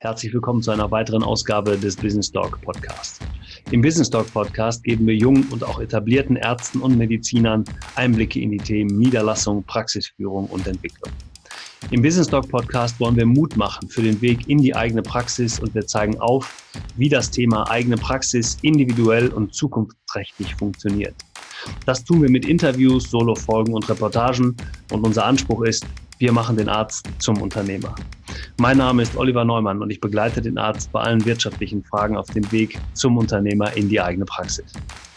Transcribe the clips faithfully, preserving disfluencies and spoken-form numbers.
Herzlich willkommen zu einer weiteren Ausgabe des Business Doc Podcast. Im Business Doc Podcast geben wir jungen und auch etablierten Ärzten und Medizinern Einblicke in die Themen Niederlassung, Praxisführung und Entwicklung. Im Business Doc Podcast wollen wir Mut machen für den Weg in die eigene Praxis und wir zeigen auf, wie das Thema eigene Praxis individuell und zukunftsträchtig funktioniert. Das tun wir mit Interviews, Solofolgen und Reportagen und unser Anspruch ist, wir machen den Arzt zum Unternehmer. Mein Name ist Oliver Neumann und ich begleite den Arzt bei allen wirtschaftlichen Fragen auf dem Weg zum Unternehmer in die eigene Praxis.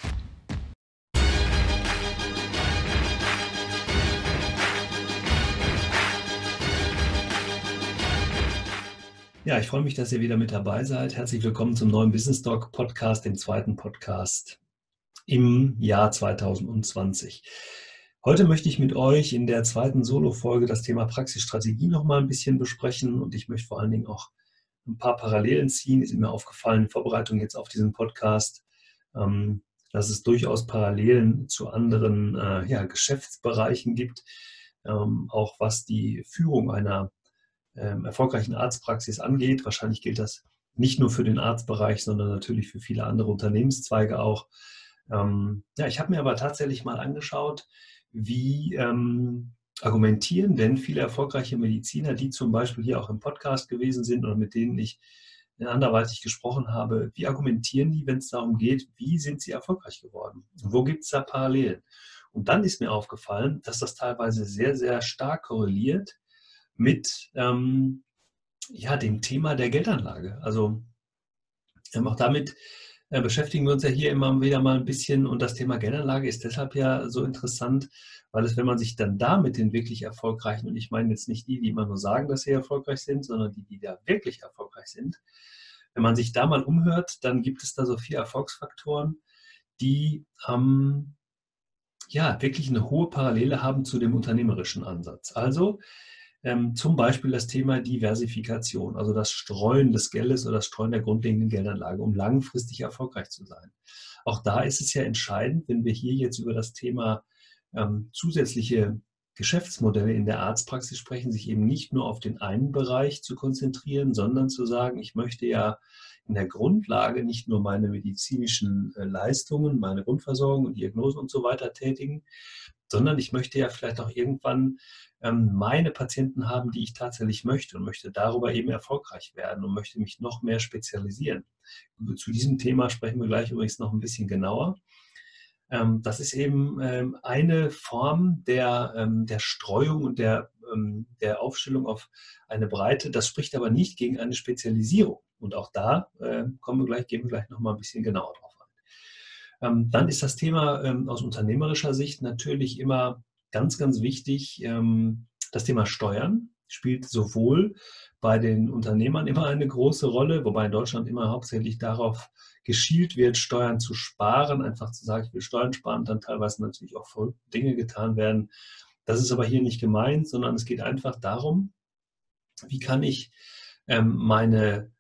Ja, ich freue mich, dass ihr wieder mit dabei seid. Herzlich willkommen zum neuen Business Doc Podcast, dem zweiten Podcast im Jahr zwanzig zwanzig. Heute möchte ich mit euch in der zweiten Solo-Folge das Thema Praxisstrategie noch mal ein bisschen besprechen und ich möchte vor allen Dingen auch ein paar Parallelen ziehen. Ist mir aufgefallen in Vorbereitung jetzt auf diesen Podcast, ähm, dass es durchaus Parallelen zu anderen äh, ja, Geschäftsbereichen gibt, ähm, auch was die Führung einer ähm, erfolgreichen Arztpraxis angeht. Wahrscheinlich gilt das nicht nur für den Arztbereich, sondern natürlich für viele andere Unternehmenszweige auch. Ähm, ja, ich habe mir aber tatsächlich mal angeschaut, wie ähm, argumentieren denn viele erfolgreiche Mediziner, die zum Beispiel hier auch im Podcast gewesen sind oder mit denen ich anderweitig gesprochen habe, wie argumentieren die, wenn es darum geht, wie sind sie erfolgreich geworden? Wo gibt es da Parallelen? Und dann ist mir aufgefallen, dass das teilweise sehr, sehr stark korreliert mit ähm, ja, dem Thema der Geldanlage. Also ähm, auch damit äh, beschäftigen wir uns ja hier immer wieder mal ein bisschen und das Thema Geldanlage ist deshalb ja so interessant, weil es, wenn man sich dann da mit den wirklich Erfolgreichen, und ich meine jetzt nicht die, die immer nur sagen, dass sie erfolgreich sind, sondern die, die da wirklich erfolgreich sind, wenn man sich da mal umhört, dann gibt es da so vier Erfolgsfaktoren, die ähm, ja wirklich eine hohe Parallele haben zu dem unternehmerischen Ansatz. Also Ähm, zum Beispiel das Thema Diversifikation, also das Streuen des Geldes oder das Streuen der grundlegenden Geldanlage, um langfristig erfolgreich zu sein. Auch da ist es ja entscheidend, wenn wir hier jetzt über das Thema ähm, zusätzliche Geschäftsmodelle in der Arztpraxis sprechen, sich eben nicht nur auf den einen Bereich zu konzentrieren, sondern zu sagen, ich möchte ja in der Grundlage nicht nur meine medizinischen äh, Leistungen, meine Grundversorgung und Diagnosen und so weiter tätigen, sondern ich möchte ja vielleicht auch irgendwann ähm, meine Patienten haben, die ich tatsächlich möchte und möchte darüber eben erfolgreich werden und möchte mich noch mehr spezialisieren. Zu diesem Thema sprechen wir gleich übrigens noch ein bisschen genauer. Ähm, das ist eben ähm, eine Form der, ähm, der Streuung und der, ähm, der Aufstellung auf eine Breite. Das spricht aber nicht gegen eine Spezialisierung. Und auch da äh, kommen wir gleich, gehen wir gleich noch mal ein bisschen genauer drauf ein. Ähm, dann ist das Thema ähm, aus unternehmerischer Sicht natürlich immer ganz, ganz wichtig. Ähm, das Thema Steuern spielt sowohl bei den Unternehmern immer eine große Rolle, wobei in Deutschland immer hauptsächlich darauf geschielt wird, Steuern zu sparen, einfach zu sagen, ich will Steuern sparen, dann teilweise natürlich auch voll Dinge getan werden. Das ist aber hier nicht gemeint, sondern es geht einfach darum, wie kann ich ähm, meine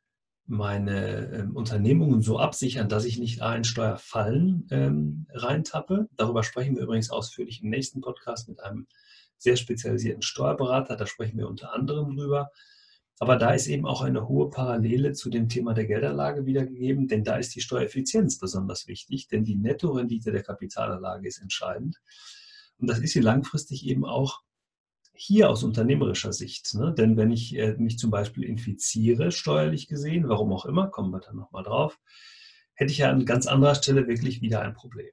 meine ähm, Unternehmungen so absichern, dass ich nicht in Steuerfallen ähm, reintappe. Darüber sprechen wir übrigens ausführlich im nächsten Podcast mit einem sehr spezialisierten Steuerberater. Da sprechen wir unter anderem drüber. Aber da ist eben auch eine hohe Parallele zu dem Thema der Geldanlage wiedergegeben, denn da ist die Steuereffizienz besonders wichtig, denn die Nettorendite der Kapitalanlage ist entscheidend. Und das ist sie langfristig eben auch hier aus unternehmerischer Sicht, ne? Denn wenn ich äh, mich zum Beispiel infiziere, steuerlich gesehen, warum auch immer, kommen wir dann nochmal drauf, hätte ich ja an ganz anderer Stelle wirklich wieder ein Problem.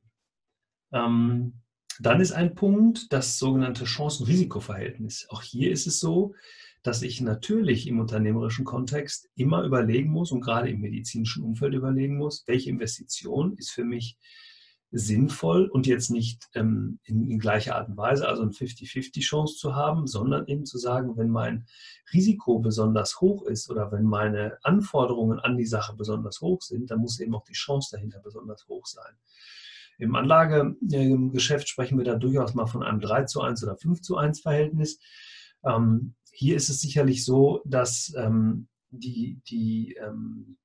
Ähm, dann ist ein Punkt das sogenannte Chancen-Risiko-Verhältnis. Auch hier ist es so, dass ich natürlich im unternehmerischen Kontext immer überlegen muss und gerade im medizinischen Umfeld überlegen muss, welche Investition ist für mich sinnvoll und jetzt nicht ähm, in, in gleicher Art und Weise, also eine fünfzig fünfzig Chance zu haben, sondern eben zu sagen, wenn mein Risiko besonders hoch ist oder wenn meine Anforderungen an die Sache besonders hoch sind, dann muss eben auch die Chance dahinter besonders hoch sein. Im Anlagegeschäft sprechen wir da durchaus mal von einem drei zu eins oder fünf zu eins Verhältnis. Ähm, hier ist es sicherlich so, dass ähm, die, die ähm,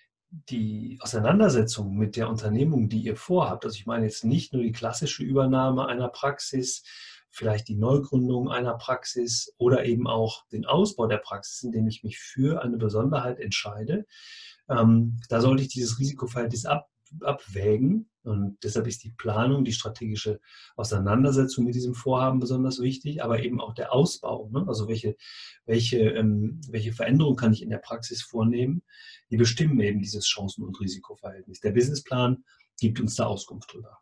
die Auseinandersetzung mit der Unternehmung, die ihr vorhabt, also ich meine jetzt nicht nur die klassische Übernahme einer Praxis vielleicht die Neugründung einer Praxis oder eben auch den Ausbau der Praxis, indem ich mich für eine Besonderheit entscheide. Ähm, da sollte ich dieses Risikoverhältnis ab, abwägen und deshalb ist die Planung, die strategische Auseinandersetzung mit diesem Vorhaben besonders wichtig, aber eben auch der Ausbau, ne? Also welche, welche, ähm, welche Veränderungen kann ich in der Praxis vornehmen, die bestimmen eben dieses Chancen- und Risikoverhältnis. Der Businessplan gibt uns da Auskunft drüber.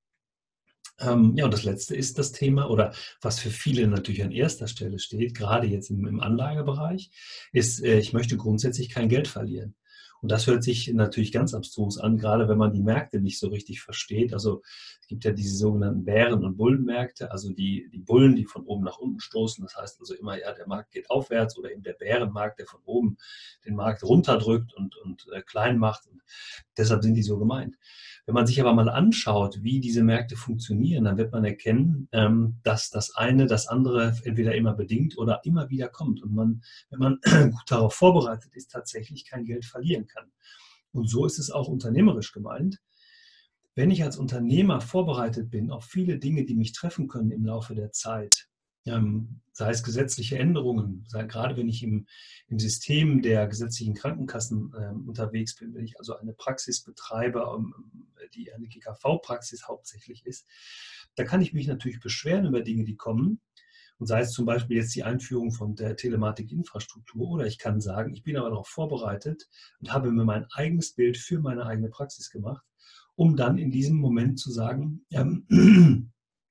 Ähm, ja, und das Letzte ist das Thema, oder was für viele natürlich an erster Stelle steht, gerade jetzt im, im Anlagebereich, ist, äh, ich möchte grundsätzlich kein Geld verlieren. Und das hört sich natürlich ganz abstrus an, gerade wenn man die Märkte nicht so richtig versteht. Also es gibt ja diese sogenannten Bären- und Bullenmärkte, also die, die Bullen, die von oben nach unten stoßen. Das heißt also immer, ja, der Markt geht aufwärts, oder eben der Bärenmarkt, der von oben den Markt runterdrückt und, und äh, klein macht. Und deshalb sind die so gemeint. Wenn man sich aber mal anschaut, wie diese Märkte funktionieren, dann wird man erkennen, ähm, dass das eine das andere entweder immer bedingt oder immer wieder kommt. Und man, wenn man gut darauf vorbereitet ist, tatsächlich kein Geld verlieren kann. Und so ist es auch unternehmerisch gemeint. Wenn ich als Unternehmer vorbereitet bin auf viele Dinge, die mich treffen können im Laufe der Zeit, ähm, sei es gesetzliche Änderungen, sei, gerade wenn ich im, im System der gesetzlichen Krankenkassen ähm, unterwegs bin, wenn ich also eine Praxis betreibe, ähm, die eine G K V-Praxis hauptsächlich ist, da kann ich mich natürlich beschweren über Dinge, die kommen. Und sei es zum Beispiel jetzt die Einführung von der Telematikinfrastruktur, oder ich kann sagen, ich bin aber darauf vorbereitet und habe mir mein eigenes Bild für meine eigene Praxis gemacht, um dann in diesem Moment zu sagen, ähm,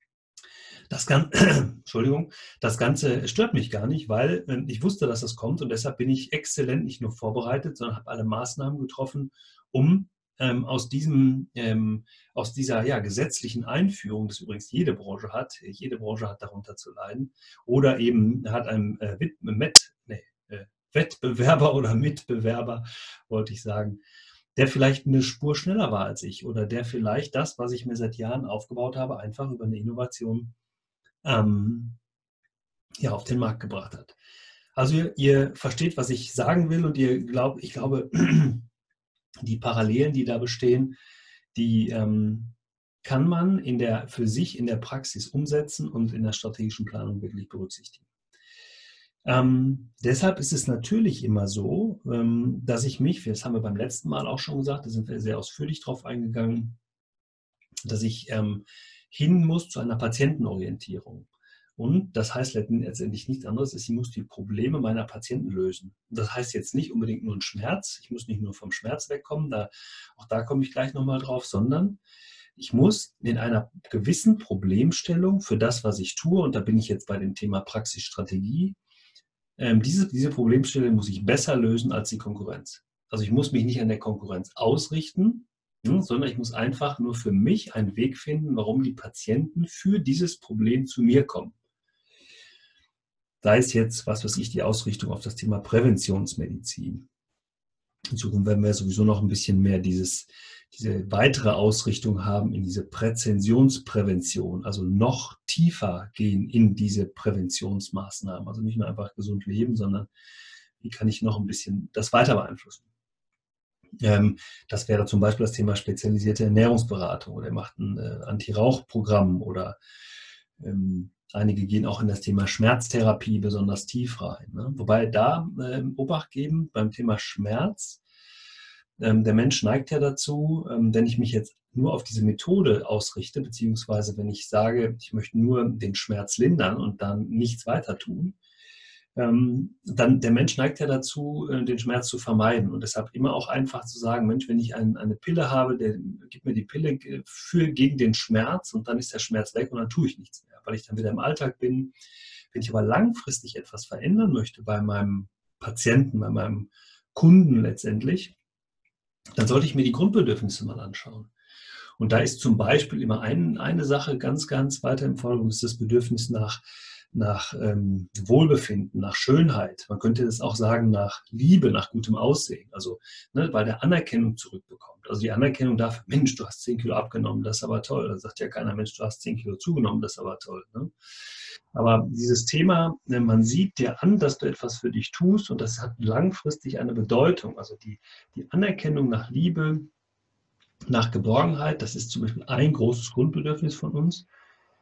das, Gan Entschuldigung, das Ganze stört mich gar nicht, weil ähm, ich wusste, dass das kommt, und deshalb bin ich exzellent nicht nur vorbereitet, sondern habe alle Maßnahmen getroffen, um ähm, aus, diesem, ähm, aus dieser ja, gesetzlichen Einführung, das übrigens jede Branche hat, jede Branche hat darunter zu leiden, oder eben hat einem äh, Met, nee, äh, Wettbewerber oder Mitbewerber, wollte ich sagen, der vielleicht eine Spur schneller war als ich, oder der vielleicht das, was ich mir seit Jahren aufgebaut habe, einfach über eine Innovation ähm, ja, auf den Markt gebracht hat. Also ihr, ihr versteht, was ich sagen will, und ihr glaubt, ich glaube, die Parallelen, die da bestehen, die ähm, kann man in der, für sich in der Praxis umsetzen und in der strategischen Planung wirklich berücksichtigen. Ähm, deshalb ist es natürlich immer so, ähm, dass ich mich, das haben wir beim letzten Mal auch schon gesagt, da sind wir sehr ausführlich drauf eingegangen, dass ich ähm, hin muss zu einer Patientenorientierung. Und das heißt letztendlich nichts anderes, ich muss die Probleme meiner Patienten lösen. Das heißt jetzt nicht unbedingt nur ein Schmerz, ich muss nicht nur vom Schmerz wegkommen, da, auch da komme ich gleich nochmal drauf, sondern ich muss in einer gewissen Problemstellung für das, was ich tue, und da bin ich jetzt bei dem Thema Praxisstrategie, ähm, diese, diese Problemstellung muss ich besser lösen als die Konkurrenz. Also ich muss mich nicht an der Konkurrenz ausrichten, ne, sondern ich muss einfach nur für mich einen Weg finden, warum die Patienten für dieses Problem zu mir kommen. Sei es jetzt, was weiß ich, die Ausrichtung auf das Thema Präventionsmedizin. In Zukunft werden wir sowieso noch ein bisschen mehr dieses, diese weitere Ausrichtung haben in diese Präzensionsprävention, also noch tiefer gehen in diese Präventionsmaßnahmen. Also nicht nur einfach gesund leben, sondern wie kann ich noch ein bisschen das weiter beeinflussen. Ähm, das wäre zum Beispiel das Thema spezialisierte Ernährungsberatung, oder macht ein äh, Anti-Rauch-Programm, oder ähm, einige gehen auch in das Thema Schmerztherapie besonders tief rein. Ne? Wobei da äh, Obacht geben beim Thema Schmerz. Ähm, der Mensch neigt ja dazu, ähm, wenn ich mich jetzt nur auf diese Methode ausrichte, beziehungsweise wenn ich sage, ich möchte nur den Schmerz lindern und dann nichts weiter tun, ähm, dann der Mensch neigt ja dazu, äh, den Schmerz zu vermeiden. Und deshalb immer auch einfach zu sagen, Mensch, wenn ich ein, eine Pille habe, der gibt mir die Pille für, gegen den Schmerz, und dann ist der Schmerz weg und dann tue ich nichts mehr, weil ich dann wieder im Alltag bin. Wenn ich aber langfristig etwas verändern möchte bei meinem Patienten, bei meinem Kunden letztendlich, dann sollte ich mir die Grundbedürfnisse mal anschauen. Und da ist zum Beispiel immer ein, eine Sache ganz, ganz weiter im Vordergrund, ist das Bedürfnis nach, nach ähm, Wohlbefinden, nach Schönheit. Man könnte das auch sagen, nach Liebe, nach gutem Aussehen. Also, ne, weil der Anerkennung zurückbekommt. Also die Anerkennung dafür, Mensch, du hast zehn Kilo abgenommen, das ist aber toll. Da sagt ja keiner, Mensch, du hast zehn Kilo zugenommen, das ist aber toll. Ne? Aber dieses Thema, ne, man sieht dir an, dass du etwas für dich tust, und das hat langfristig eine Bedeutung. Also die, die Anerkennung nach Liebe, nach Geborgenheit, das ist zum Beispiel ein großes Grundbedürfnis von uns.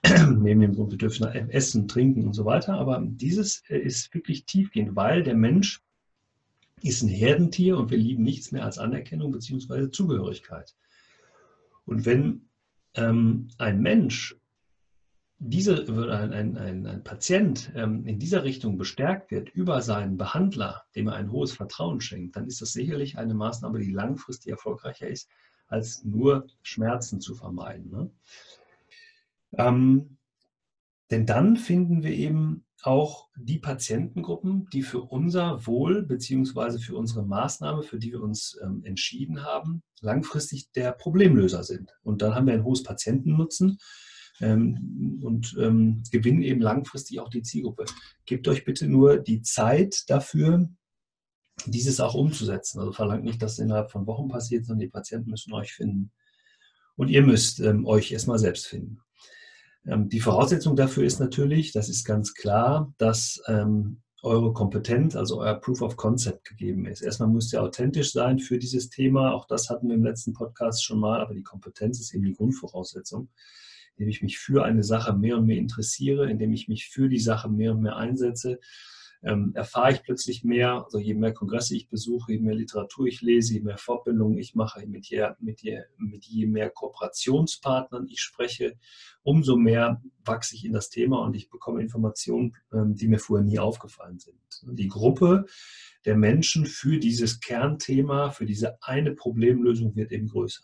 neben dem Grundbedürfnis nach Essen, Trinken und so weiter. Aber dieses ist wirklich tiefgehend, weil der Mensch ist ein Herdentier und wir lieben nichts mehr als Anerkennung bzw. Zugehörigkeit. Und wenn ähm, ein Mensch, diese, ein, ein, ein, ein Patient ähm, in dieser Richtung bestärkt wird über seinen Behandler, dem er ein hohes Vertrauen schenkt, dann ist das sicherlich eine Maßnahme, die langfristig erfolgreicher ist, als nur Schmerzen zu vermeiden. Ne? Ähm, denn dann finden wir eben auch die Patientengruppen, die für unser Wohl bzw. für unsere Maßnahme, für die wir uns ähm, entschieden haben, langfristig der Problemlöser sind. Und dann haben wir ein hohes Patientennutzen ähm, und ähm, gewinnen eben langfristig auch die Zielgruppe. Gebt euch bitte nur die Zeit dafür, dieses auch umzusetzen. Also verlangt nicht, dass es innerhalb von Wochen passiert, sondern die Patienten müssen euch finden. Und ihr müsst ähm, euch erstmal selbst finden. Die Voraussetzung dafür ist natürlich, das ist ganz klar, dass ähm, eure Kompetenz, also euer Proof of Concept gegeben ist. Erstmal müsst ihr authentisch sein für dieses Thema. Auch das hatten wir im letzten Podcast schon mal, aber die Kompetenz ist eben die Grundvoraussetzung, indem ich mich für eine Sache mehr und mehr interessiere, indem ich mich für die Sache mehr und mehr einsetze. Ähm, erfahre ich plötzlich mehr, also je mehr Kongresse ich besuche, je mehr Literatur ich lese, je mehr Fortbildungen ich mache, mit je, mit je, mit je mehr Kooperationspartnern ich spreche, umso mehr wachse ich in das Thema und ich bekomme Informationen, ähm, die mir vorher nie aufgefallen sind. Die Gruppe der Menschen für dieses Kernthema, für diese eine Problemlösung wird eben größer.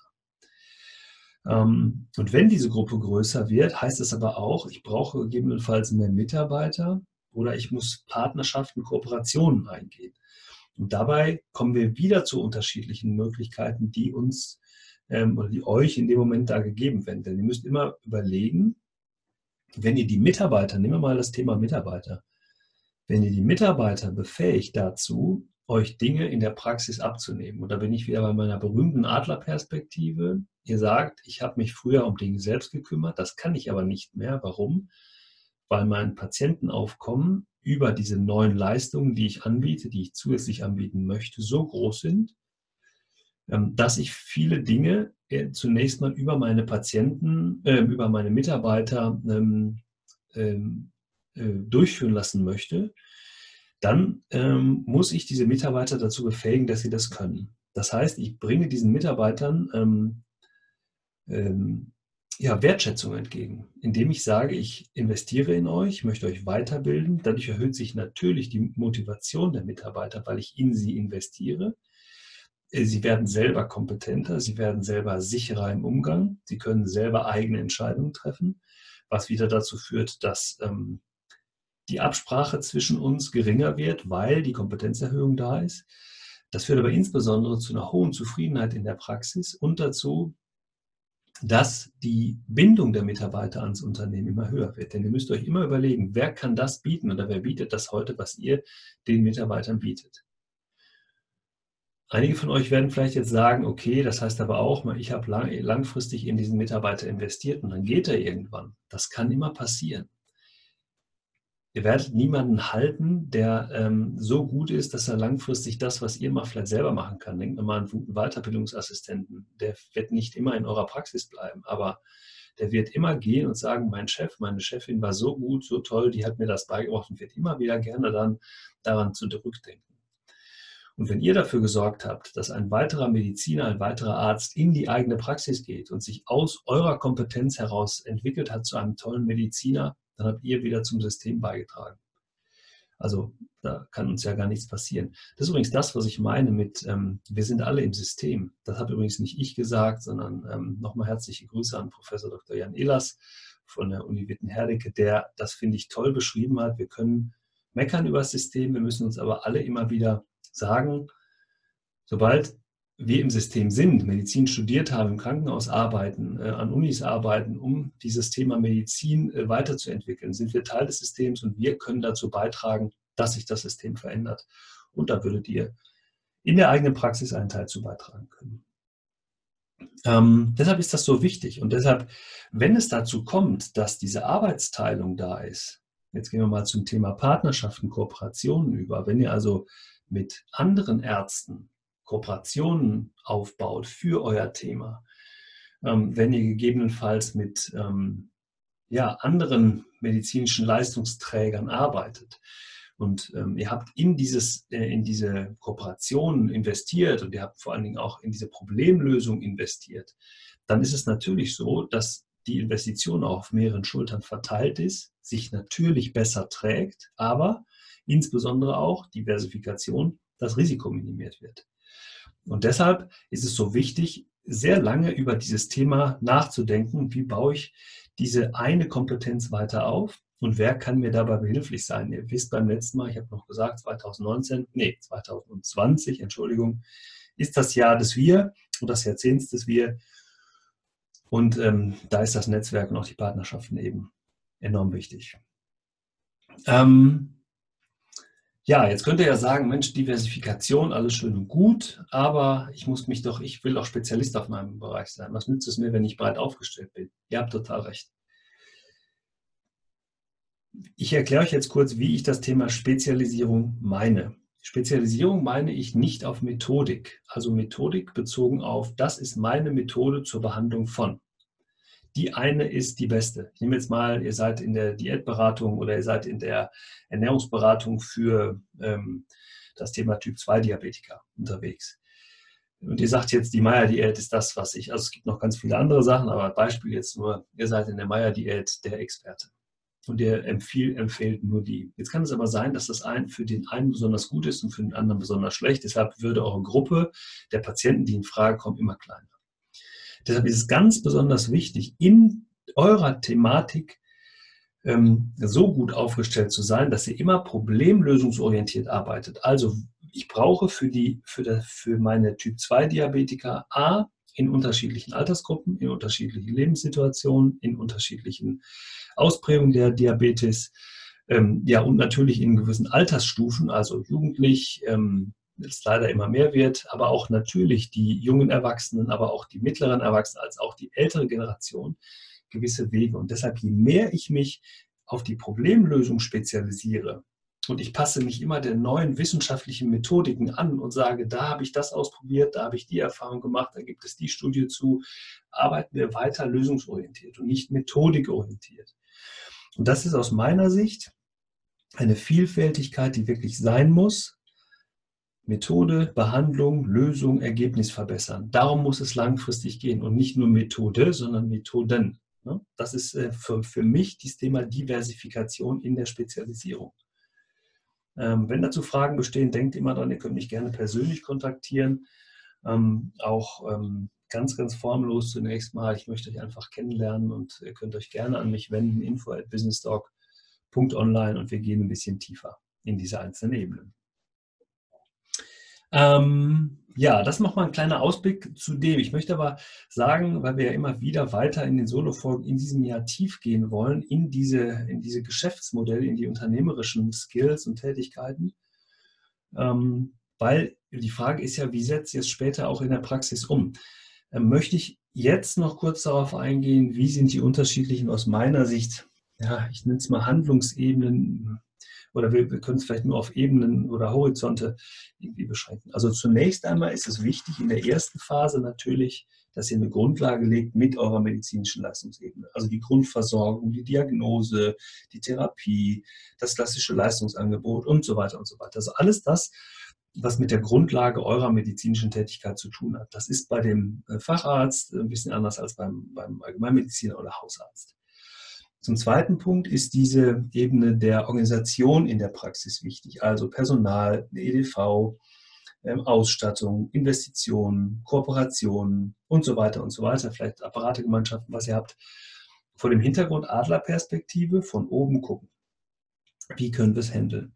Ähm, und wenn diese Gruppe größer wird, heißt es aber auch, ich brauche gegebenenfalls mehr Mitarbeiter, oder ich muss Partnerschaften, Kooperationen eingehen. Und dabei kommen wir wieder zu unterschiedlichen Möglichkeiten, die uns ähm, oder die euch in dem Moment da gegeben werden. Denn ihr müsst immer überlegen, wenn ihr die Mitarbeiter, nehmen wir mal das Thema Mitarbeiter, wenn ihr die Mitarbeiter befähigt dazu, euch Dinge in der Praxis abzunehmen. Und da bin ich wieder bei meiner berühmten Adlerperspektive. Ihr sagt, ich habe mich früher um Dinge selbst gekümmert, das kann ich aber nicht mehr. Warum? Weil mein Patientenaufkommen über diese neuen Leistungen, die ich anbiete, die ich zusätzlich anbieten möchte, so groß sind, dass ich viele Dinge zunächst mal über meine Patienten, äh, über meine Mitarbeiter ähm, ähm, äh, durchführen lassen möchte. Dann ähm, muss ich diese Mitarbeiter dazu befähigen, dass sie das können. Das heißt, ich bringe diesen Mitarbeitern ähm, ähm, ja, Wertschätzung entgegen, indem ich sage, ich investiere in euch, möchte euch weiterbilden. Dadurch erhöht sich natürlich die Motivation der Mitarbeiter, weil ich in sie investiere. Sie werden selber kompetenter, sie werden selber sicherer im Umgang, sie können selber eigene Entscheidungen treffen, was wieder dazu führt, dass ähm, die Absprache zwischen uns geringer wird, weil die Kompetenzerhöhung da ist. Das führt aber insbesondere zu einer hohen Zufriedenheit in der Praxis und dazu, dass die Bindung der Mitarbeiter ans Unternehmen immer höher wird. Denn ihr müsst euch immer überlegen, wer kann das bieten oder wer bietet das heute, was ihr den Mitarbeitern bietet. Einige von euch werden vielleicht jetzt sagen, okay, das heißt aber auch, ich habe lang, langfristig in diesen Mitarbeiter investiert und dann geht er irgendwann. Das kann immer passieren. Ihr werdet niemanden halten, der ähm, so gut ist, dass er langfristig das, was ihr mal vielleicht selber machen kann. Denkt mal an einen Weiterbildungsassistenten. Der wird nicht immer in eurer Praxis bleiben, aber der wird immer gehen und sagen, mein Chef, meine Chefin war so gut, so toll, die hat mir das beigebracht und wird immer wieder gerne dann daran zurückdenken. Und wenn ihr dafür gesorgt habt, dass ein weiterer Mediziner, ein weiterer Arzt in die eigene Praxis geht und sich aus eurer Kompetenz heraus entwickelt hat zu einem tollen Mediziner, dann habt ihr wieder zum System beigetragen. Also da kann uns ja gar nichts passieren. Das ist übrigens das, was ich meine mit, ähm, wir sind alle im System. Das habe übrigens nicht ich gesagt, sondern ähm, nochmal herzliche Grüße an Professor Doktor Jan Ehlers von der Uni Witten-Herdecke, der das, finde ich, toll beschrieben hat. Wir können meckern über das System, wir müssen uns aber alle immer wieder sagen, sobald wir im System sind, Medizin studiert haben, im Krankenhaus arbeiten, äh, an Unis arbeiten, um dieses Thema Medizin äh, weiterzuentwickeln, sind wir Teil des Systems und wir können dazu beitragen, dass sich das System verändert. Und da würdet ihr in der eigenen Praxis einen Teil zu beitragen können. Ähm, deshalb ist das so wichtig und deshalb, wenn es dazu kommt, dass diese Arbeitsteilung da ist, jetzt gehen wir mal zum Thema Partnerschaften, Kooperationen über, wenn ihr also mit anderen Ärzten Kooperationen aufbaut für euer Thema, ähm, wenn ihr gegebenenfalls mit, ähm, ja, anderen medizinischen Leistungsträgern arbeitet und ähm, ihr habt in, dieses, äh, in diese Kooperation investiert und ihr habt vor allen Dingen auch in diese Problemlösung investiert, dann ist es natürlich so, dass die Investition auch auf mehreren Schultern verteilt ist, sich natürlich besser trägt, aber insbesondere auch Diversifikation, das Risiko minimiert wird. Und deshalb ist es so wichtig, sehr lange über dieses Thema nachzudenken, wie baue ich diese eine Kompetenz weiter auf und wer kann mir dabei behilflich sein. Ihr wisst beim letzten Mal, ich habe noch gesagt, zwanzig neunzehn, nee, zwanzig zwanzig, Entschuldigung, ist das Jahr des Wir und das Jahrzehnt des Wir. Und ähm, da ist das Netzwerk und auch die Partnerschaften eben enorm wichtig. Ähm, Ja, jetzt könnt ihr ja sagen, Mensch, Diversifikation, alles schön und gut, aber ich muss mich doch, ich will auch Spezialist auf meinem Bereich sein. Was nützt es mir, wenn ich breit aufgestellt bin? Ihr habt total recht. Ich erkläre euch jetzt kurz, wie ich das Thema Spezialisierung meine. Spezialisierung meine ich nicht auf Methodik, also Methodik bezogen auf, das ist meine Methode zur Behandlung von. Die eine ist die beste. Ich nehme jetzt mal, ihr seid in der Diätberatung oder ihr seid in der Ernährungsberatung für ähm, das Thema Typ zwei Diabetiker unterwegs. Und ihr sagt jetzt, die Meyer-Diät ist das, was ich, also es gibt noch ganz viele andere Sachen, aber Beispiel jetzt nur, ihr seid in der Meyer-Diät der Experte. Und ihr empfiehlt, empfiehlt nur die. Jetzt kann es aber sein, dass das ein, für den einen besonders gut ist und für den anderen besonders schlecht. Deshalb würde eure Gruppe der Patienten, die in Frage kommen, immer kleiner. Deshalb ist es ganz besonders wichtig, in eurer Thematik ähm, so gut aufgestellt zu sein, dass ihr immer problemlösungsorientiert arbeitet. Also ich brauche für, die, für, das, für meine Typ zwei Diabetiker A in unterschiedlichen Altersgruppen, in unterschiedlichen Lebenssituationen, in unterschiedlichen Ausprägungen der Diabetes, ähm, ja und natürlich in gewissen Altersstufen, also jugendlich, ähm, es leider immer mehr wird, aber auch natürlich die jungen Erwachsenen, aber auch die mittleren Erwachsenen, als auch die ältere Generation gewisse Wege. Und deshalb, je mehr ich mich auf die Problemlösung spezialisiere und ich passe mich immer der neuen wissenschaftlichen Methodiken an und sage, da habe ich das ausprobiert, da habe ich die Erfahrung gemacht, da gibt es die Studie zu, arbeiten wir weiter lösungsorientiert und nicht methodikorientiert. Und das ist aus meiner Sicht eine Vielfältigkeit, die wirklich sein muss. Methode, Behandlung, Lösung, Ergebnis verbessern. Darum muss es langfristig gehen und nicht nur Methode, sondern Methoden. Das ist für, für mich das Thema Diversifikation in der Spezialisierung. Wenn dazu Fragen bestehen, denkt immer dran, ihr könnt mich gerne persönlich kontaktieren. Auch ganz, ganz formlos zunächst mal. Ich möchte euch einfach kennenlernen und ihr könnt euch gerne an mich wenden, info at businessdoc punkt online und wir gehen ein bisschen tiefer in diese einzelnen Ebenen. Ähm, ja, das nochmal ein kleiner Ausblick zu dem. Ich möchte aber sagen, weil wir ja immer wieder weiter in den Solo-Folgen in diesem Jahr tief gehen wollen, in diese, in diese Geschäftsmodelle, in die unternehmerischen Skills und Tätigkeiten, ähm, weil die Frage ist ja, wie setze ich es später auch in der Praxis um? Ähm, möchte ich jetzt noch kurz darauf eingehen, wie sind die unterschiedlichen, aus meiner Sicht, ja, ich nenne es mal Handlungsebenen, oder wir, wir können es vielleicht nur auf Ebenen oder Horizonte irgendwie beschränken. Also zunächst einmal ist es wichtig in der ersten Phase natürlich, dass ihr eine Grundlage legt mit eurer medizinischen Leistungsebene. Also die Grundversorgung, die Diagnose, die Therapie, das klassische Leistungsangebot und so weiter und so weiter. Also alles das, was mit der Grundlage eurer medizinischen Tätigkeit zu tun hat. Das ist bei dem Facharzt ein bisschen anders als beim, beim Allgemeinmediziner oder Hausarzt. Zum zweiten Punkt ist diese Ebene der Organisation in der Praxis wichtig, also Personal, E D V, Ausstattung, Investitionen, Kooperationen und so weiter und so weiter, vielleicht Apparategemeinschaften, was ihr habt, vor dem Hintergrund Adlerperspektive von oben gucken. Wie können wir es handeln?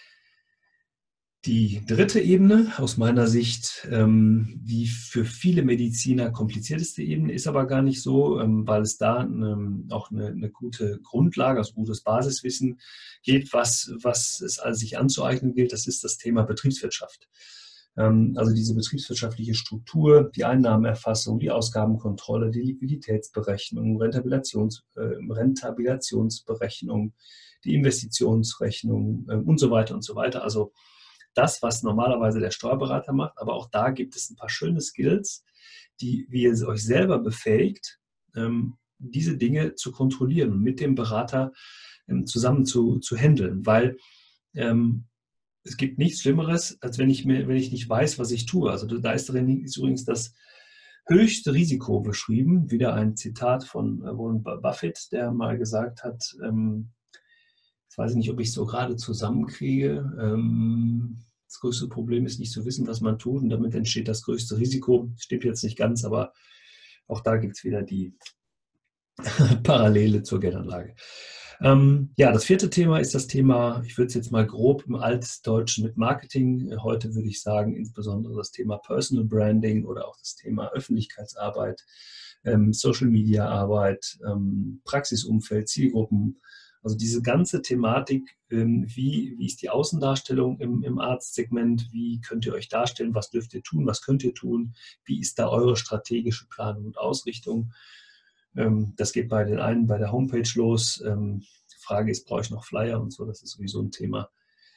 Die dritte Ebene, aus meiner Sicht, ähm, die für viele Mediziner komplizierteste Ebene, ist aber gar nicht so, ähm, weil es da ähm, auch eine, eine gute Grundlage, also gutes Basiswissen gibt, was, was es also sich anzueignen gilt. Das ist das Thema Betriebswirtschaft. Ähm, also diese betriebswirtschaftliche Struktur, die Einnahmenerfassung, die Ausgabenkontrolle, die Liquiditätsberechnung, Rentabilations, äh, Rentabilationsberechnung, die Investitionsrechnung äh, und so weiter und so weiter. Also das, was normalerweise der Steuerberater macht, aber auch da gibt es ein paar schöne Skills, die, wie ihr euch selber befähigt, ähm, diese Dinge zu kontrollieren und mit dem Berater ähm, zusammen zu, zu handeln, weil ähm, es gibt nichts Schlimmeres, als wenn ich, mir, wenn ich nicht weiß, was ich tue. Also da ist, drin, ist übrigens das höchste Risiko beschrieben. Wieder ein Zitat von Warren Buffett, der mal gesagt hat, ähm, jetzt weiß ich nicht, ob ich es so gerade zusammenkriege, ähm, das größte Problem ist nicht zu wissen, was man tut und damit entsteht das größte Risiko. Stimmt jetzt nicht ganz, aber auch da gibt es wieder die Parallele zur Geldanlage. Ähm, ja, das vierte Thema ist das Thema, ich würde es jetzt mal grob im Altdeutschen mit Marketing, heute würde ich sagen, insbesondere das Thema Personal Branding oder auch das Thema Öffentlichkeitsarbeit, ähm, Social Media Arbeit, ähm, Praxisumfeld, Zielgruppen. Also diese ganze Thematik, ähm, wie, wie ist die Außendarstellung im, im Arztsegment, wie könnt ihr euch darstellen, was dürft ihr tun, was könnt ihr tun, wie ist da eure strategische Planung und Ausrichtung. Das geht bei den einen bei der Homepage los. Die Frage ist, brauche ich noch Flyer und so? Das ist sowieso ein Thema,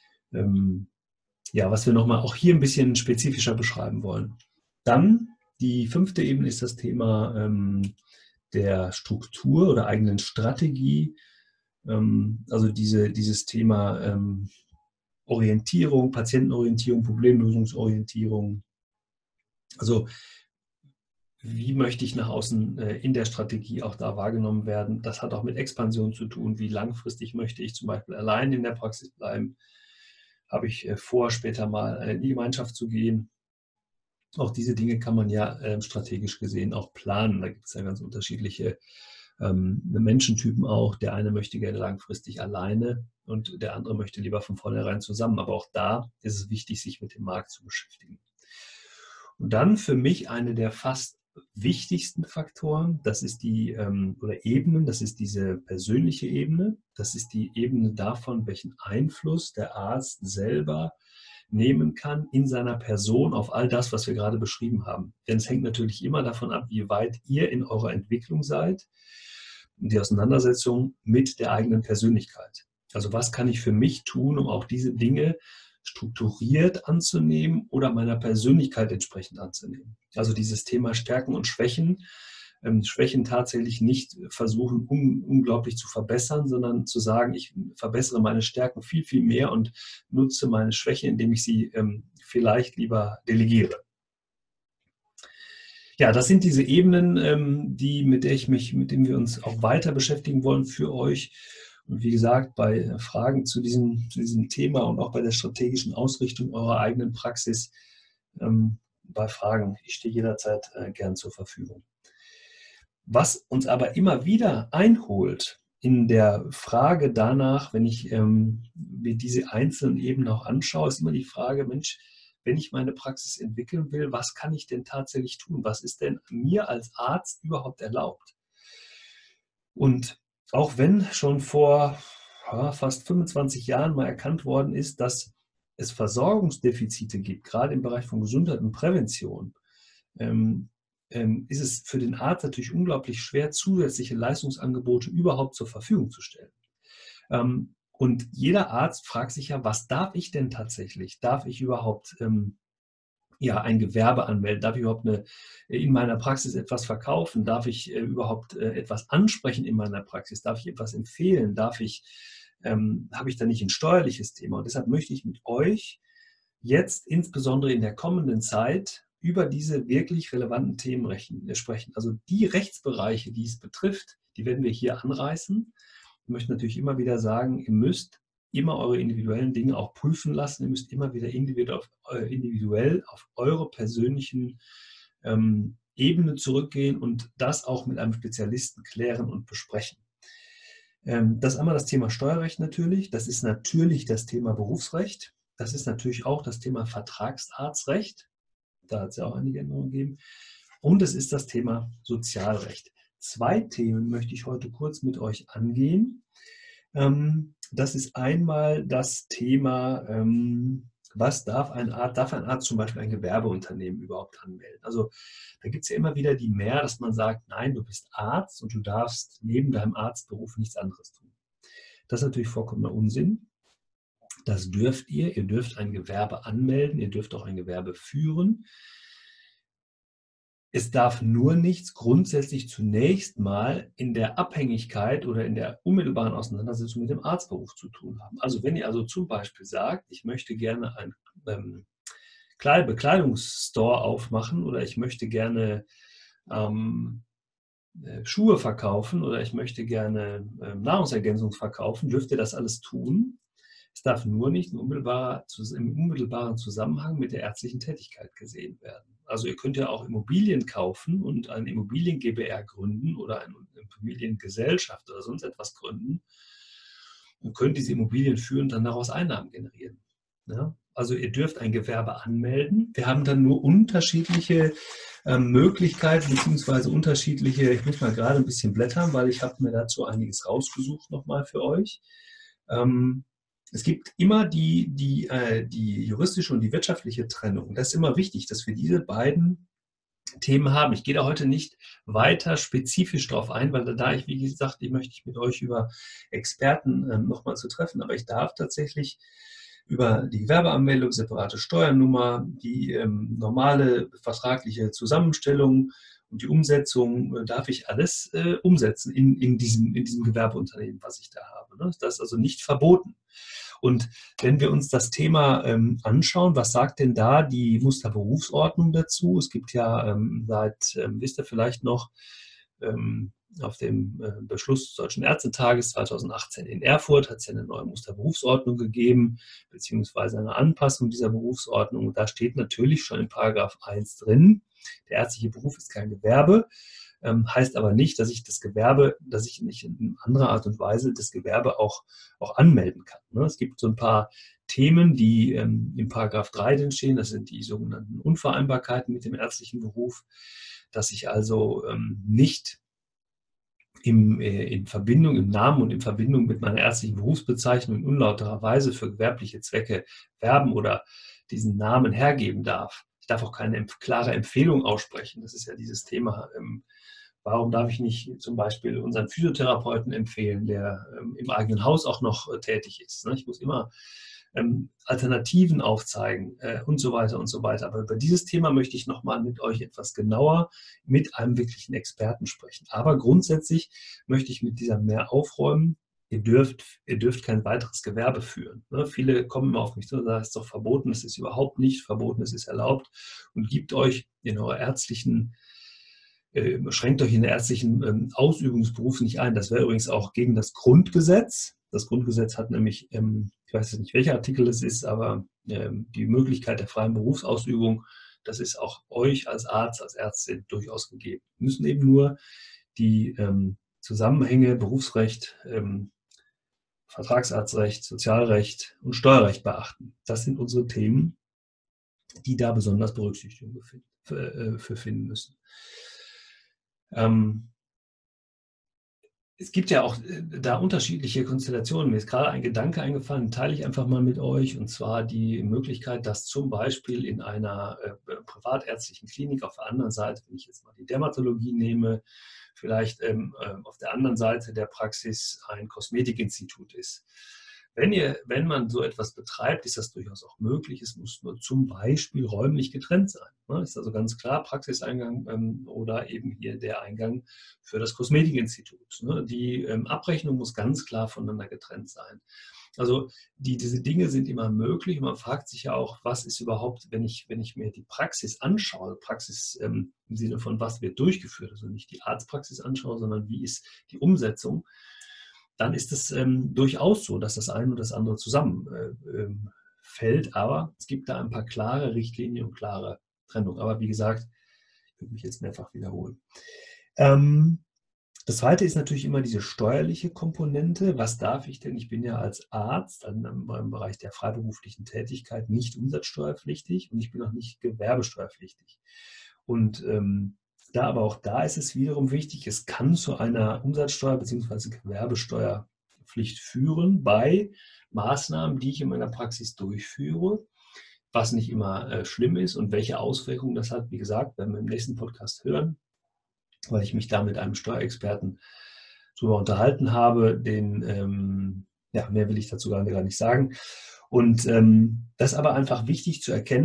ja, was wir nochmal auch hier ein bisschen spezifischer beschreiben wollen. Dann die fünfte Ebene ist das Thema der Struktur oder eigenen Strategie. Also diese, dieses Thema Orientierung, Patientenorientierung, Problemlösungsorientierung. Also wie möchte ich nach außen äh, in der Strategie auch da wahrgenommen werden? Das hat auch mit Expansion zu tun. Wie langfristig möchte ich zum Beispiel allein in der Praxis bleiben? Habe ich äh, vor, später mal äh, in die Gemeinschaft zu gehen? Auch diese Dinge kann man ja äh, strategisch gesehen auch planen. Da gibt es ja ganz unterschiedliche ähm, Menschentypen auch. Der eine möchte gerne langfristig alleine und der andere möchte lieber von vornherein zusammen. Aber auch da ist es wichtig, sich mit dem Markt zu beschäftigen. Und dann für mich eine der fast wichtigsten Faktoren, das ist die, ähm, oder Ebenen, das ist diese persönliche Ebene, das ist die Ebene davon, welchen Einfluss der Arzt selber nehmen kann in seiner Person auf all das, was wir gerade beschrieben haben. Denn es hängt natürlich immer davon ab, wie weit ihr in eurer Entwicklung seid und die Auseinandersetzung mit der eigenen Persönlichkeit. Also was kann ich für mich tun, um auch diese Dinge strukturiert anzunehmen oder meiner Persönlichkeit entsprechend anzunehmen. Also dieses Thema Stärken und Schwächen, ähm, Schwächen tatsächlich nicht versuchen, un unglaublich zu verbessern, sondern zu sagen, ich verbessere meine Stärken viel, viel mehr und nutze meine Schwäche, indem ich sie ähm, vielleicht lieber delegiere. Ja, das sind diese Ebenen, ähm, die, mit der ich mich, mit denen wir uns auch weiter beschäftigen wollen für euch. Und wie gesagt, bei Fragen zu diesem, zu diesem Thema und auch bei der strategischen Ausrichtung eurer eigenen Praxis, ähm, bei Fragen, ich stehe jederzeit äh, gern zur Verfügung. Was uns aber immer wieder einholt in der Frage danach, wenn ich ähm, mir diese einzelnen Ebenen auch anschaue, ist immer die Frage, Mensch, wenn ich meine Praxis entwickeln will, was kann ich denn tatsächlich tun? Was ist denn mir als Arzt überhaupt erlaubt? Und auch wenn schon vor ja, fast fünfundzwanzig Jahren mal erkannt worden ist, dass es Versorgungsdefizite gibt, gerade im Bereich von Gesundheit und Prävention, ähm, ähm, ist es für den Arzt natürlich unglaublich schwer, zusätzliche Leistungsangebote überhaupt zur Verfügung zu stellen. Ähm, und jeder Arzt fragt sich ja, was darf ich denn tatsächlich? Darf ich überhaupt ähm, ja, ein Gewerbe anmelden? Darf ich überhaupt eine, in meiner Praxis etwas verkaufen? Darf ich äh, überhaupt äh, etwas ansprechen in meiner Praxis? Darf ich etwas empfehlen? Darf ich, ähm, habe ich da nicht ein steuerliches Thema? Und deshalb möchte ich mit euch jetzt insbesondere in der kommenden Zeit über diese wirklich relevanten Themen rechen, äh, sprechen. Also die Rechtsbereiche, die es betrifft, die werden wir hier anreißen. Ich möchte natürlich immer wieder sagen, ihr müsst immer eure individuellen Dinge auch prüfen lassen. Ihr müsst immer wieder individuell auf, äh, individuell auf eure persönlichen ähm, Ebene zurückgehen und das auch mit einem Spezialisten klären und besprechen. Ähm, das ist einmal das Thema Steuerrecht natürlich. Das ist natürlich das Thema Berufsrecht. Das ist natürlich auch das Thema Vertragsarztrecht. Da hat es ja auch einige Änderungen gegeben. Und es ist das Thema Sozialrecht. Zwei Themen möchte ich heute kurz mit euch angehen. Das ist einmal das Thema, was darf ein Arzt, darf ein Arzt zum Beispiel ein Gewerbeunternehmen überhaupt anmelden? Also da gibt es ja immer wieder die Mehr, dass man sagt, nein, du bist Arzt und du darfst neben deinem Arztberuf nichts anderes tun. Das ist natürlich vollkommener Unsinn. Das dürft ihr. Ihr dürft ein Gewerbe anmelden, ihr dürft auch ein Gewerbe führen. Es darf nur nichts grundsätzlich zunächst mal in der Abhängigkeit oder in der unmittelbaren Auseinandersetzung mit dem Arztberuf zu tun haben. Also wenn ihr also zum Beispiel sagt, ich möchte gerne einen ähm, Bekleidungsstore aufmachen oder ich möchte gerne ähm, Schuhe verkaufen oder ich möchte gerne ähm, Nahrungsergänzung verkaufen, dürft ihr das alles tun. Es darf nur nicht im unmittelbaren, im unmittelbaren Zusammenhang mit der ärztlichen Tätigkeit gesehen werden. Also ihr könnt ja auch Immobilien kaufen und eine Immobilien GbR gründen oder eine Immobiliengesellschaft oder sonst etwas gründen und könnt diese Immobilien führen und dann daraus Einnahmen generieren. Ja? Also ihr dürft ein Gewerbe anmelden. Wir haben dann nur unterschiedliche ähm, Möglichkeiten bzw. unterschiedliche, ich muss mal gerade ein bisschen blättern, weil ich habe mir dazu einiges rausgesucht nochmal für euch. Ähm, Es gibt immer die, die, äh, die juristische und die wirtschaftliche Trennung. Das ist immer wichtig, dass wir diese beiden Themen haben. Ich gehe da heute nicht weiter spezifisch drauf ein, weil da ich, wie gesagt, ich möchte ich mit euch über Experten ähm, nochmal zu treffen, aber ich darf tatsächlich über die Gewerbeanmeldung, separate Steuernummer, die ähm, normale vertragliche Zusammenstellung und die Umsetzung, äh, darf ich alles äh, umsetzen in, in, diesem, in diesem Gewerbeunternehmen, was ich da habe. Ne? Das ist also nicht verboten. Und wenn wir uns das Thema ähm, anschauen, was sagt denn da die Musterberufsordnung dazu? Es gibt ja ähm, seit, ähm, wisst ihr vielleicht noch, ähm, auf dem äh, Beschluss des Deutschen Ärztetages zweitausendachtzehn in Erfurt hat es ja eine neue Musterberufsordnung gegeben, beziehungsweise eine Anpassung dieser Berufsordnung. Und da steht natürlich schon in Paragraph eins drin, der ärztliche Beruf ist kein Gewerbe. Ähm, heißt aber nicht, dass ich das Gewerbe, dass ich nicht in anderer Art und Weise das Gewerbe auch, auch anmelden kann. Ne? Es gibt so ein paar Themen, die ähm, im Paragraph drei drin stehen. Das sind die sogenannten Unvereinbarkeiten mit dem ärztlichen Beruf, dass ich also ähm, nicht im, äh, in Verbindung, im Namen und in Verbindung mit meiner ärztlichen Berufsbezeichnung in unlauterer Weise für gewerbliche Zwecke werben oder diesen Namen hergeben darf. Ich darf auch keine klare Empfehlung aussprechen. Das ist ja dieses Thema. Ähm, warum darf ich nicht zum Beispiel unseren Physiotherapeuten empfehlen, der ähm, im eigenen Haus auch noch äh, tätig ist? Ne? Ich muss immer ähm, Alternativen aufzeigen äh, und so weiter und so weiter. Aber über dieses Thema möchte ich nochmal mit euch etwas genauer mit einem wirklichen Experten sprechen. Aber grundsätzlich möchte ich mit dieser mehr aufräumen. Ihr dürft, ihr dürft kein weiteres Gewerbe führen. Ne? Viele kommen immer auf mich zu und sagen, es ist doch verboten, es ist überhaupt nicht verboten, es ist erlaubt und gibt euch in eurer ärztlichen äh, schränkt euch in den ärztlichen ähm, Ausübungsberuf nicht ein. Das wäre übrigens auch gegen das Grundgesetz. Das Grundgesetz hat nämlich, ähm, ich weiß jetzt nicht, welcher Artikel es ist, aber ähm, die Möglichkeit der freien Berufsausübung, das ist auch euch als Arzt, als Ärztin durchaus gegeben. Wir müssen eben nur die ähm, Zusammenhänge Berufsrecht, ähm, Vertragsarztrecht, Sozialrecht und Steuerrecht beachten. Das sind unsere Themen, die da besonders Berücksichtigung für, äh, für finden müssen. Ähm, Es gibt ja auch äh, da unterschiedliche Konstellationen. Mir ist gerade ein Gedanke eingefallen, teile ich einfach mal mit euch, und zwar die Möglichkeit, dass zum Beispiel in einer äh, privatärztlichen Klinik auf der anderen Seite, wenn ich jetzt mal die Dermatologie nehme, vielleicht ähm, äh, auf der anderen Seite der Praxis ein Kosmetikinstitut ist. Wenn, ihr, wenn man so etwas betreibt, ist das durchaus auch möglich. Es muss nur zum Beispiel räumlich getrennt sein. Ne? Ist also ganz klar Praxiseingang ähm, oder eben hier der Eingang für das Kosmetikinstitut. Ne? Die ähm, Abrechnung muss ganz klar voneinander getrennt sein. Also die, diese Dinge sind immer möglich. Und man fragt sich ja auch, was ist überhaupt, wenn ich, wenn ich mir die Praxis anschaue, Praxis ähm, im Sinne von, was wird durchgeführt, also nicht die Arztpraxis anschaue, sondern wie ist die Umsetzung, dann ist es ähm, durchaus so, dass das eine oder das andere zusammenfällt. Äh, aber es gibt da ein paar klare Richtlinien und klare Trennung. Aber wie gesagt, ich würde mich jetzt mehrfach wiederholen. Ähm, das zweite ist natürlich immer diese steuerliche Komponente. Was darf ich denn? Ich bin ja als Arzt im Bereich der freiberuflichen Tätigkeit nicht umsatzsteuerpflichtig und ich bin auch nicht gewerbesteuerpflichtig. Und ähm, da aber auch da ist es wiederum wichtig, es kann zu einer Umsatzsteuer- bzw. Gewerbesteuerpflicht führen bei Maßnahmen, die ich in meiner Praxis durchführe, was nicht immer äh, schlimm ist und welche Auswirkungen das hat. Wie gesagt, werden wir im nächsten Podcast hören, weil ich mich da mit einem Steuerexperten darüber unterhalten habe. Den, ähm, ja, mehr will ich dazu gar nicht sagen. Und ähm, das ist aber einfach wichtig zu erkennen,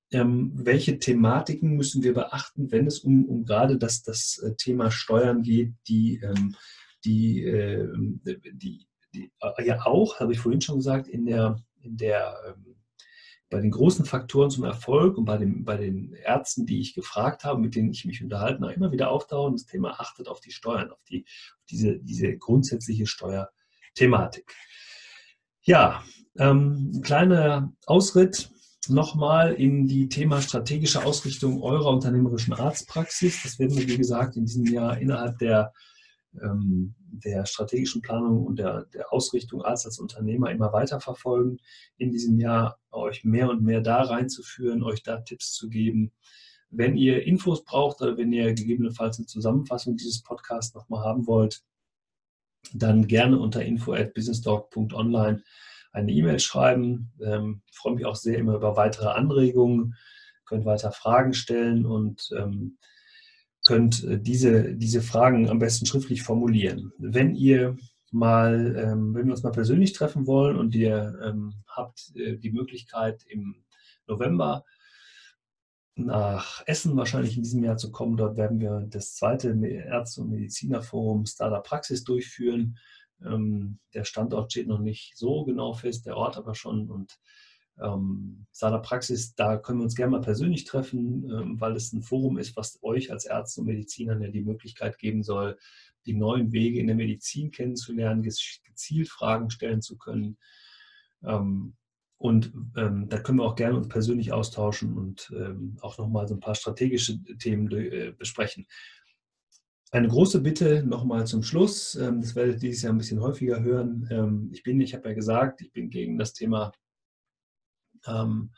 ähm, welche Thematiken müssen wir beachten, wenn es um, um gerade das, das Thema Steuern geht, die, ähm, die, äh, die, die äh, ja auch, habe ich vorhin schon gesagt, in der, in der ähm, bei den großen Faktoren zum Erfolg und bei, dem, bei den Ärzten, die ich gefragt habe, mit denen ich mich unterhalten habe, immer wieder auftauchen. Das Thema achtet auf die Steuern, auf, die, auf diese, diese grundsätzliche Steuerthematik. Ja, ähm, ein kleiner Ausritt nochmal in die Thema strategische Ausrichtung eurer unternehmerischen Arztpraxis. Das werden wir, wie gesagt, in diesem Jahr innerhalb der der strategischen Planung und der, der Ausrichtung Arzt als Unternehmer immer weiter verfolgen, in diesem Jahr euch mehr und mehr da reinzuführen, euch da Tipps zu geben. Wenn ihr Infos braucht oder wenn ihr gegebenenfalls eine Zusammenfassung dieses Podcasts nochmal haben wollt, dann gerne unter info at businessdoc punkt online eine E-Mail schreiben. Ähm, ich freue mich auch sehr immer über weitere Anregungen, könnt weiter Fragen stellen und ähm, könnt diese, diese Fragen am besten schriftlich formulieren. Wenn ihr mal, ähm, wenn wir uns mal persönlich treffen wollen und ihr ähm, habt äh, die Möglichkeit im November nach Essen wahrscheinlich in diesem Jahr zu kommen, dort werden wir das zweite Ärzte- und Medizinerforum Startup Praxis durchführen. Ähm, der Standort steht noch nicht so genau fest, der Ort aber schon und ähm, Startup Praxis, da können wir uns gerne mal persönlich treffen, ähm, weil es ein Forum ist, was euch als Ärzte und Medizinern ja die Möglichkeit geben soll, die neuen Wege in der Medizin kennenzulernen, gezielt Fragen stellen zu können. Ähm, und ähm, da können wir auch gerne uns persönlich austauschen und ähm, auch nochmal so ein paar strategische Themen äh, besprechen. Eine große Bitte nochmal zum Schluss, ähm, das werdet ihr dieses Jahr ein bisschen häufiger hören. Ähm, ich bin, ich habe ja gesagt, ich bin gegen das Thema ähm,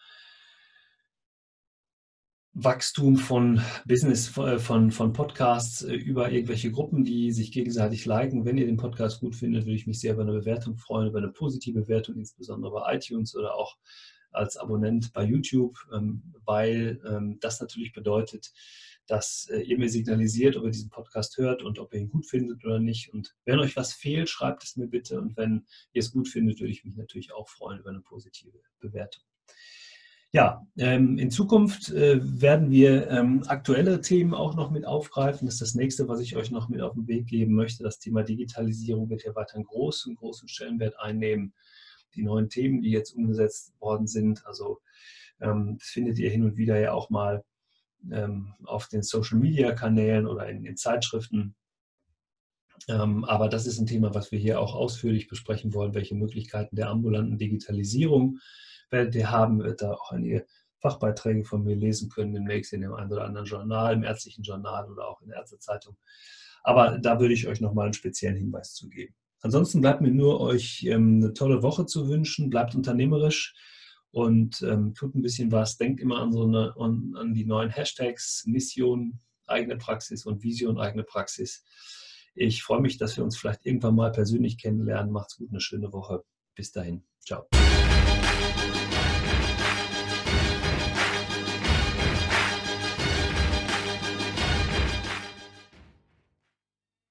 Wachstum von Business, von, von Podcasts über irgendwelche Gruppen, die sich gegenseitig liken. Wenn ihr den Podcast gut findet, würde ich mich sehr über eine Bewertung freuen, über eine positive Bewertung, insbesondere bei iTunes oder auch als Abonnent bei YouTube, weil das natürlich bedeutet, dass ihr mir signalisiert, ob ihr diesen Podcast hört und ob ihr ihn gut findet oder nicht. Und wenn euch was fehlt, schreibt es mir bitte. Und wenn ihr es gut findet, würde ich mich natürlich auch freuen über eine positive Bewertung. Ja, ähm, in Zukunft äh, werden wir ähm, aktuelle Themen auch noch mit aufgreifen. Das ist das nächste, was ich euch noch mit auf den Weg geben möchte. Das Thema Digitalisierung wird ja weiter einen großen, großen Stellenwert einnehmen. Die neuen Themen, die jetzt umgesetzt worden sind, also ähm, das findet ihr hin und wieder ja auch mal ähm, auf den Social-Media-Kanälen oder in, in Zeitschriften. Ähm, aber das ist ein Thema, was wir hier auch ausführlich besprechen wollen, welche Möglichkeiten der ambulanten Digitalisierung werdet ihr haben, wird da auch einige Fachbeiträge von mir lesen können, demnächst in dem einen oder anderen Journal, im ärztlichen Journal oder auch in der Ärztezeitung. Aber da würde ich euch nochmal einen speziellen Hinweis zu geben. Ansonsten bleibt mir nur, euch ähm, eine tolle Woche zu wünschen, bleibt unternehmerisch und ähm, tut ein bisschen was, denkt immer an, so eine, an, an die neuen Hashtags, Mission, eigene Praxis und Vision, eigene Praxis. Ich freue mich, dass wir uns vielleicht irgendwann mal persönlich kennenlernen. Macht's gut, eine schöne Woche. Bis dahin. Ciao.